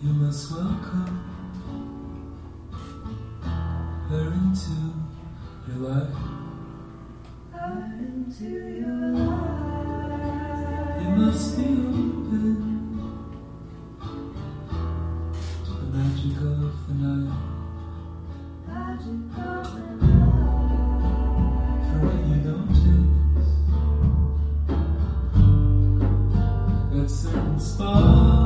You must welcome her into your life. Her into your life. You must be open to the magic of the night. Magic of the night. For when you notice that certain spark,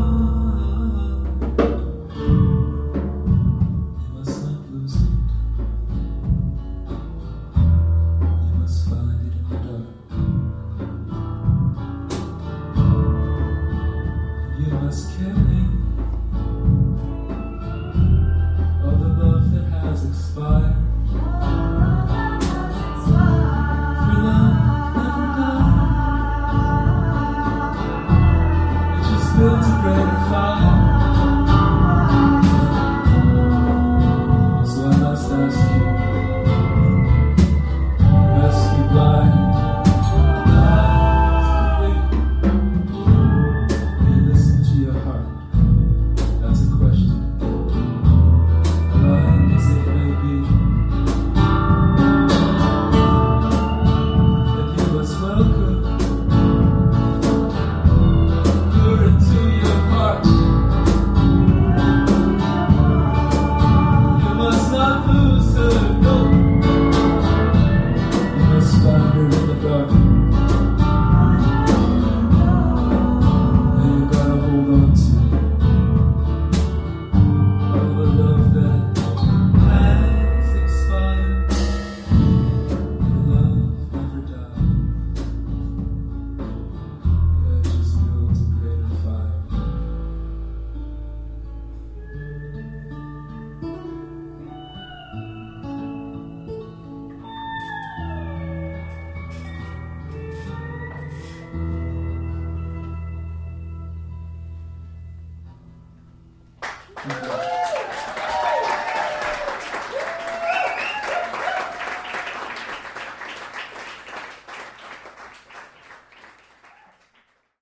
dark.